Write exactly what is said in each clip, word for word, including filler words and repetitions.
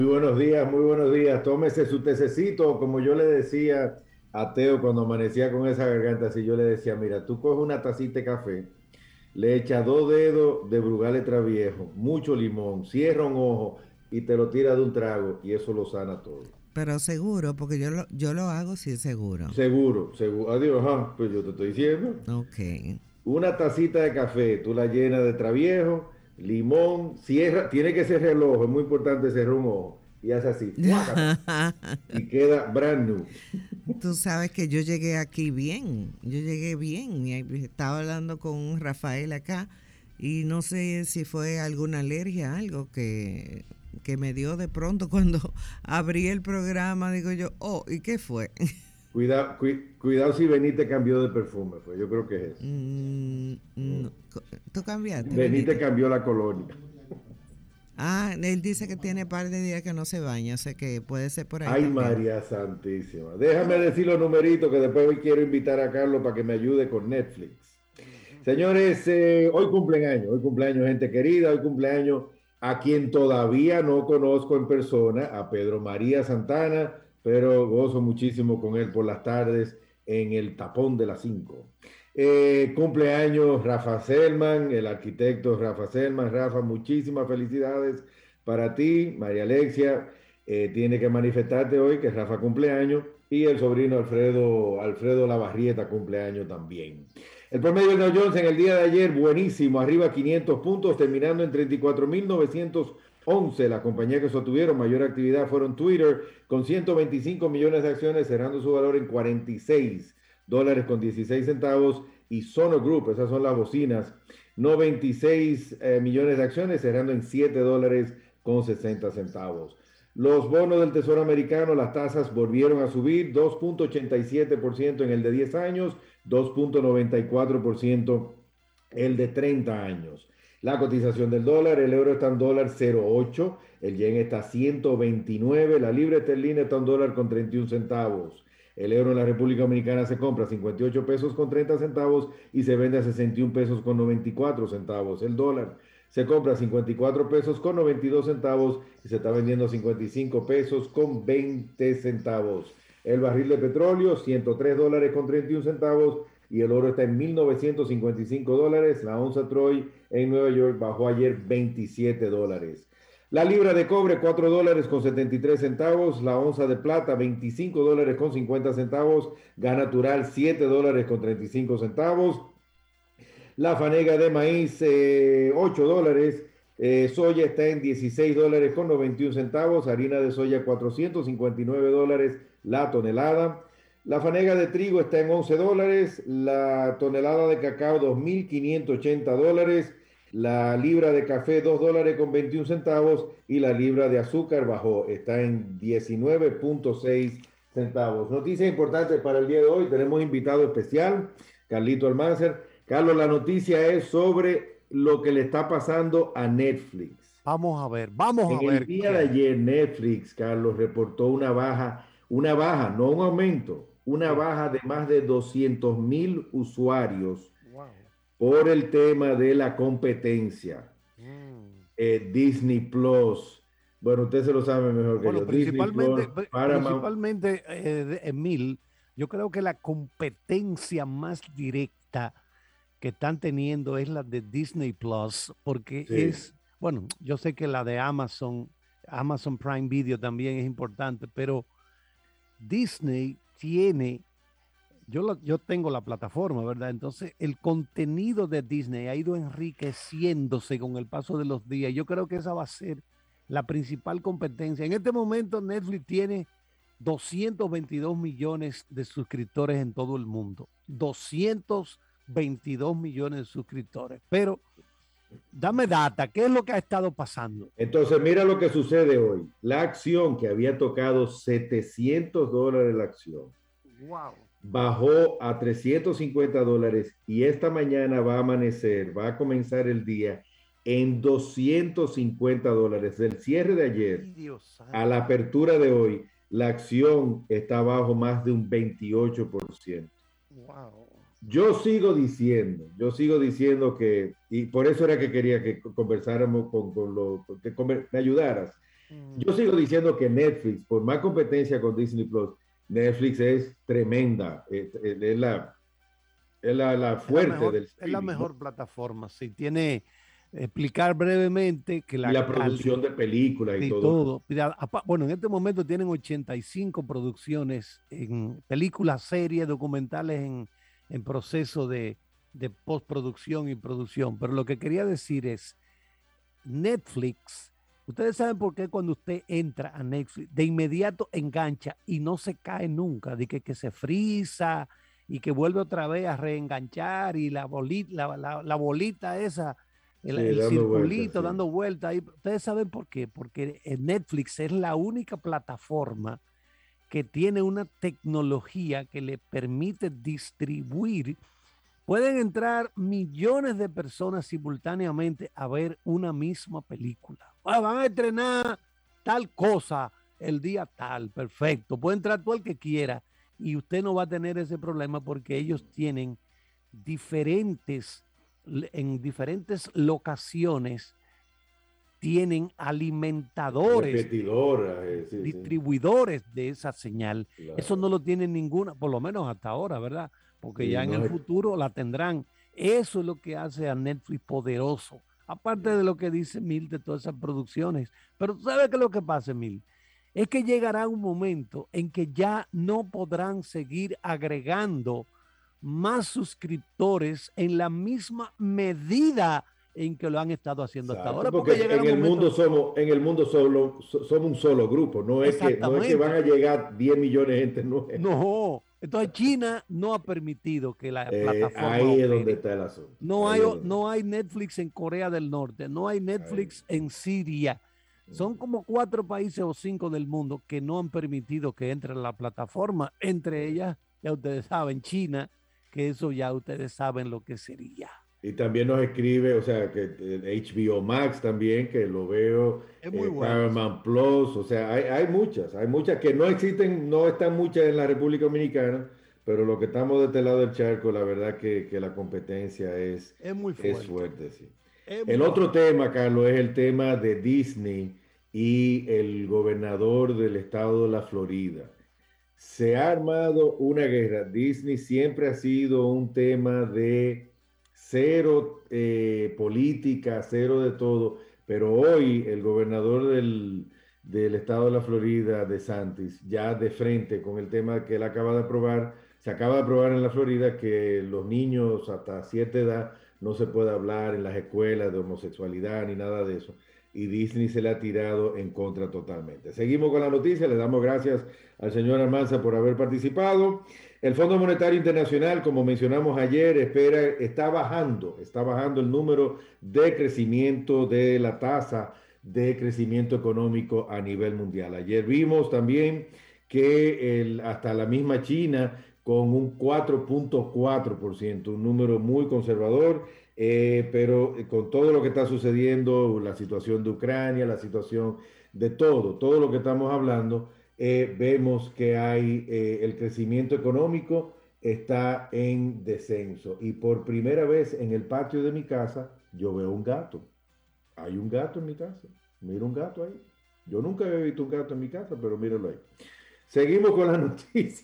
Muy buenos días, muy buenos días. Tómese su tececito, como yo le decía a Teo cuando amanecía con esa garganta, así yo le decía, mira, tú coges una tacita de café, le echas dos dedos de Brugal Traviejo, mucho limón, cierra un ojo y te lo tira de un trago y eso lo sana todo. Pero seguro, porque yo lo, yo lo hago sí seguro. Seguro, seguro. Adiós, ajá, pues yo te estoy diciendo. Ok. Una tacita de café, tú la llenas de Traviejo, limón, cierra, tiene que cerrar el ojo, es muy importante cerrar un ojo y hace así, ¡fuácata! Y queda brand new. Tú sabes que yo llegué aquí bien, yo llegué bien, y estaba hablando con Rafael acá y no sé si fue alguna alergia, algo que, que me dio de pronto cuando abrí el programa, digo yo, oh, ¿y qué fue? Cuidado, cui- cuidado si Benítez cambió de perfume, pues yo creo que es eso. Mm, Mm. no. ¿Tú cambiaste, Benítez Benítez? cambió la colonia. Ah, él dice que tiene par de días que no se baña, o sea que puede ser por ahí Ay, también. María Santísima. Déjame decir los numeritos que después hoy quiero invitar a Carlos para que me ayude con Netflix. Señores, eh, hoy cumpleaños, hoy cumpleaños gente querida, hoy cumpleaños a quien todavía no conozco en persona, a Pedro María Santana, pero gozo muchísimo con él por las tardes en el tapón de las cinco. Eh, cumpleaños Rafa Selman, el arquitecto Rafa Selman. Rafa, muchísimas felicidades para ti, María Alexia. Eh, tiene que manifestarte hoy que Rafa cumpleaños y el sobrino Alfredo, Alfredo Lavarrieta cumpleaños también. El promedio del Dow Jones en el día de ayer, buenísimo, arriba quinientos puntos, terminando en treinta y cuatro mil novecientos once. La compañía que sostuvieron mayor actividad fueron Twitter, con ciento veinticinco millones de acciones, cerrando su valor en cuarenta y seis dólares con dieciséis centavos. Y Sono Group, esas son las bocinas, noventa y seis eh, millones de acciones, cerrando en siete dólares con sesenta centavos. Los bonos del Tesoro americano, las tasas volvieron a subir dos punto ochenta y siete por ciento en el de diez años, dos punto noventa y cuatro por ciento el de treinta años. La cotización del dólar, el euro está en dólar cero punto ocho, el yen está a ciento veintinueve, la libra esterlina está en dólar con treinta y un centavos. El euro en la República Dominicana se compra a cincuenta y ocho pesos con treinta centavos y se vende a sesenta y un pesos con noventa y cuatro centavos. El dólar se compra a cincuenta y cuatro pesos con noventa y dos centavos y se está vendiendo a cincuenta y cinco pesos con veinte centavos. El barril de petróleo, ciento tres dólares con treinta y un centavos y el oro está en mil novecientos cincuenta y cinco dólares. La onza Troy en Nueva York bajó ayer veintisiete dólares. La libra de cobre, cuatro dólares con setenta y tres centavos. La onza de plata, veinticinco dólares con cincuenta centavos. Gas natural, siete dólares con treinta y cinco centavos. La fanega de maíz, eh, ocho dólares. Eh, soya está en dieciséis dólares con noventa y un centavos. Harina de soya, cuatrocientos cincuenta y nueve dólares la tonelada. La fanega de trigo está en once dólares. La tonelada de cacao, dos mil quinientos ochenta dólares. La libra de café, dos dólares con veintiún centavos. Y la libra de azúcar bajó, está en diecinueve punto seis centavos. Noticias importantes para el día de hoy. Tenemos invitado especial, Carlito Almanzar. Carlos, la noticia es sobre lo que le está pasando a Netflix. Vamos a ver, vamos En a el ver día de qué. ayer, Netflix, Carlos, reportó una baja, una baja, no un aumento, una Sí. baja de más de doscientos mil usuarios Wow. por el tema de la competencia. Mm. Eh, Disney Plus, bueno, usted se lo sabe mejor que Bueno, yo. Disney principalmente, Plus, pri- Paramount, principalmente, eh, de- Emil, yo creo que la competencia más directa que están teniendo es la de Disney Plus, porque sí. es, bueno, yo sé que la de Amazon, Amazon Prime Video también es importante, pero Disney tiene, yo, lo- yo tengo la plataforma, ¿verdad? Entonces, el contenido de Disney ha ido enriqueciéndose con el paso de los días. Yo creo que esa va a ser la principal competencia. En este momento, Netflix tiene doscientos veintidós millones de suscriptores en todo el mundo. doscientos veintidós millones de suscriptores. Pero dame data, ¿qué es lo que ha estado pasando? Entonces, mira lo que sucede hoy. La acción que había tocado setecientos dólares la acción Wow. bajó a trescientos cincuenta dólares y esta mañana va a amanecer, va a comenzar el día en doscientos cincuenta dólares. Del cierre de ayer Ay, Dios a la santo. apertura de hoy, la acción está bajo más de un veintiocho por ciento. Wow. Yo sigo diciendo, yo sigo diciendo que, y por eso era que quería que conversáramos con, con lo, que me ayudaras. Yo sigo diciendo que Netflix, por más competencia con Disney Plus, Netflix es tremenda, es, es, es la, es la, la fuerte es la mejor, del es la streaming, mejor ¿no? plataforma. Si tiene, explicar brevemente que Y la la calidad producción de películas y y todo eso. todo. Mira, apa- bueno, en este momento tienen ochenta y cinco producciones en películas, series, documentales en, en proceso de, de postproducción y producción. Pero lo que quería decir es, Netflix, ustedes saben por qué cuando usted entra a Netflix, de inmediato engancha y no se cae nunca, de que, que se frisa y que vuelve otra vez a reenganchar y la bolita, la, la, la bolita esa, el, Sí, el dando vueltas, circulito sí. dando vueltas. Ustedes saben por qué, porque Netflix es la única plataforma que tiene una tecnología que le permite distribuir. Pueden entrar millones de personas simultáneamente a ver una misma película. Ah, van a estrenar tal cosa el día tal, perfecto. Puede entrar todo el que quiera y usted no va a tener ese problema porque ellos tienen diferentes, en diferentes locaciones, tienen alimentadores, Repetidoras, eh, sí, sí, distribuidores de esa señal. Eso claro. no lo tiene ninguna, por lo menos hasta ahora, ¿verdad? Porque Sí, ya en el no es, futuro la tendrán. Eso es lo que hace a Netflix poderoso. Aparte de lo que dice Mil de todas esas producciones. Pero tú sabes qué es lo que pasa, Mil. Es que llegará un momento en que ya no podrán seguir agregando más suscriptores en la misma medida en que lo han estado haciendo hasta exacto, ahora, porque porque llegará en un el mundo momento. somos, en el mundo solo, so- somos un solo grupo, no es que, no es que van Exactamente. a llegar diez millones de gente nueva. No, entonces China no ha permitido que la Eh, plataforma ahí es donde opere. está el asunto, No ahí hay, es donde no hay Netflix en Corea del Norte, no hay ahí. Netflix en Siria. Son como cuatro países o cinco del mundo que no han permitido que entre la plataforma. Entre ellas, ya ustedes saben, China, que eso ya ustedes saben lo que sería. Y también nos escribe, o sea, que eh, H B O Max también, que lo veo, Es muy eh, bueno, sí. Paramount Plus, o sea, hay, hay muchas, hay muchas que no existen, no están muchas en la República Dominicana, pero lo que estamos de este lado del charco, la verdad que, que la competencia es, Es muy es fuerte. fuerte, sí. Es El muy otro fuerte. tema, Carlos, es el tema de Disney y el gobernador del estado de la Florida. Se ha armado una guerra. Disney siempre ha sido un tema de cero eh, política, cero de todo, pero hoy el gobernador del, del estado de la Florida, DeSantis, ya de frente con el tema que él acaba de aprobar, se acaba de aprobar en la Florida que los niños hasta cierta edad no se puede hablar en las escuelas de homosexualidad ni nada de eso. Y Disney se le ha tirado en contra totalmente. Seguimos con la noticia, le damos gracias al señor Almanza por haber participado. El Fondo Monetario Internacional, como mencionamos ayer, espera, está bajando, está bajando el número de crecimiento de la tasa de crecimiento económico a nivel mundial. Ayer vimos también que el, hasta la misma China con un cuatro punto cuatro por ciento, un número muy conservador, eh, pero con todo lo que está sucediendo, la situación de Ucrania, la situación de todo, todo lo que estamos hablando, eh, vemos que hay eh, el crecimiento económico está en descenso. Y por primera vez en el patio de mi casa, yo veo un gato. Hay un gato en mi casa. Mira un gato ahí. Yo nunca había visto un gato en mi casa, pero míralo ahí. Seguimos con la noticia.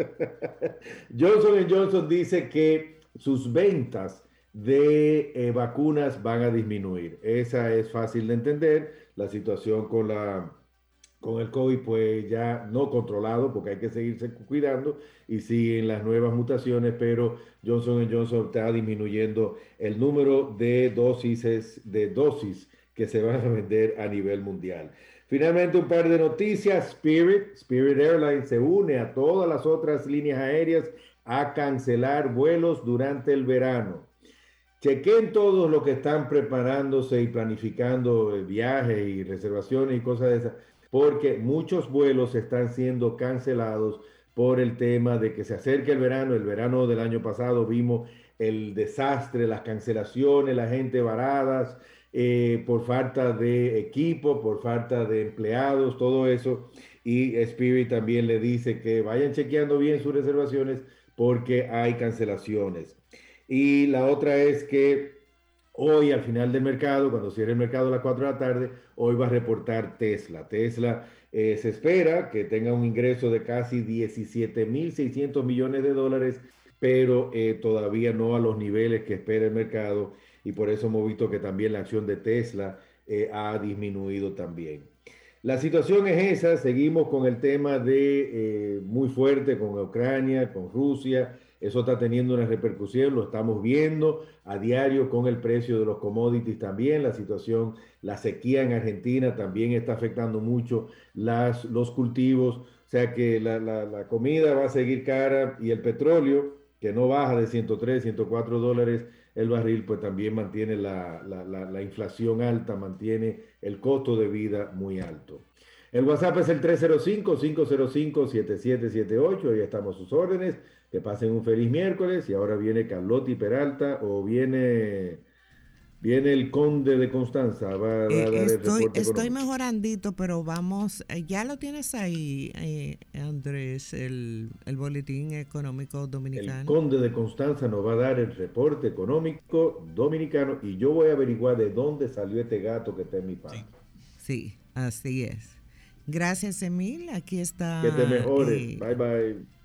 Johnson Johnson dice que sus ventas de eh, vacunas van a disminuir. Esa es fácil de entender. La situación con la con el COVID, pues ya no controlado, porque hay que seguirse cuidando y siguen las nuevas mutaciones, pero Johnson Johnson está disminuyendo el número de dosis, de dosis que se van a vender a nivel mundial. Finalmente, un par de noticias. Spirit, Spirit Airlines se une a todas las otras líneas aéreas a cancelar vuelos durante el verano. Chequen todos los que están preparándose y planificando viajes y reservaciones y cosas de esas, porque muchos vuelos están siendo cancelados por el tema de que se acerca el verano. El verano del año pasado vimos el desastre, las cancelaciones, la gente varadas, eh, por falta de equipo, por falta de empleados, todo eso. Y Spirit también le dice que vayan chequeando bien sus reservaciones porque hay cancelaciones. Y la otra es que Hoy, al final del mercado, cuando cierre el mercado a las cuatro de la tarde, hoy va a reportar Tesla. Tesla eh, se espera que tenga un ingreso de casi diecisiete mil seiscientos millones de dólares, pero eh, todavía no a los niveles que espera el mercado, y por eso hemos visto que también la acción de Tesla eh, ha disminuido también. La situación es esa, seguimos con el tema de eh, muy fuerte con Ucrania, con Rusia, eso está teniendo una repercusión, lo estamos viendo a diario con el precio de los commodities también, la situación, la sequía en Argentina también está afectando mucho las, los cultivos, o sea que la, la, la comida va a seguir cara y el petróleo, que no baja de ciento tres, ciento cuatro dólares el barril, pues también mantiene la, la, la, la inflación alta, mantiene el costo de vida muy alto. El WhatsApp es el tres cero cinco, cinco cero cinco, siete siete siete ocho, ahí estamos a sus órdenes. Que pasen un feliz miércoles y ahora viene Carlotti Peralta o viene, viene el Conde de Constanza, va, va Eh, a dar el estoy, reporte estoy económico. mejorandito, pero vamos, eh, ya lo tienes ahí, eh, Andrés, el, el boletín económico El dominicano. Conde de Constanza nos va a dar el reporte económico dominicano y yo voy a averiguar de dónde salió este gato que está en mi patio. Sí, así es. Gracias, Emil. Aquí Que te está mejores. eh, Bye bye.